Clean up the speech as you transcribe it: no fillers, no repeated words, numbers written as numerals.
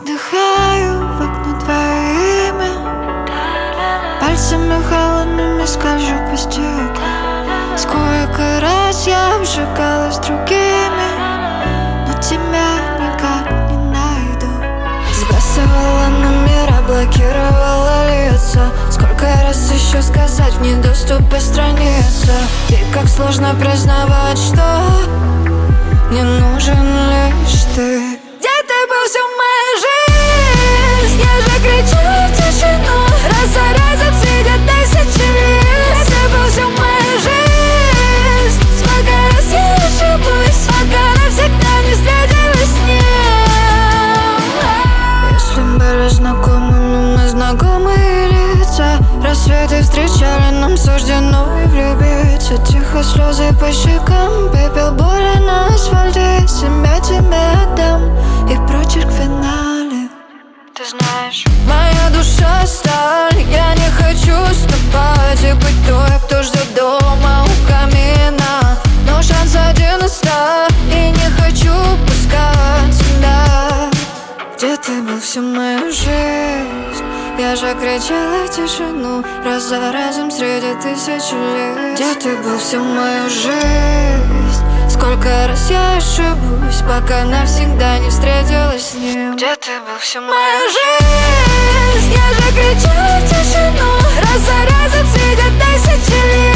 Вдыхаю в окно твое имя, пальцами холодными скольжу по стеклу. Сколько раз я обжигалась другими, но тебя никак не найду. Сбрасывала номера, блокировала лица. Сколько раз еще сказать в недоступе страница? И как сложно признавать, что мне нужен лишь ты. Где ты был всю мою жизнь? Я же кричала в тишину, раз за разом сидят тысячи лиц. Где ты был всю мою жизнь? Сколько раз я ошибусь, пока навсегда не встретилась с ним. Если были знакомыми, мы знакомые лица. Рассветы встречали, нам суждено и влюбиться. Тихо слезы по щекам, пепел боли на асфальте. Себя тебе отдам, и прочерк в финале. Ты знаешь, моя душа сталь. Я не хочу ступать и быть той, кто ждет дома у камина. Но шанс один из 100, и не хочу пускать тебя. Где ты был всю мою жизнь? Я же кричала в тишину, раз за разом среди тысячи лиц. Где ты был всю мою жизнь? Сколько раз я ошибусь, пока навсегда не встретилась с ним. Где ты был всю мою жизнь? Я же кричала в тишину, раз за разом среди тысячи лиц.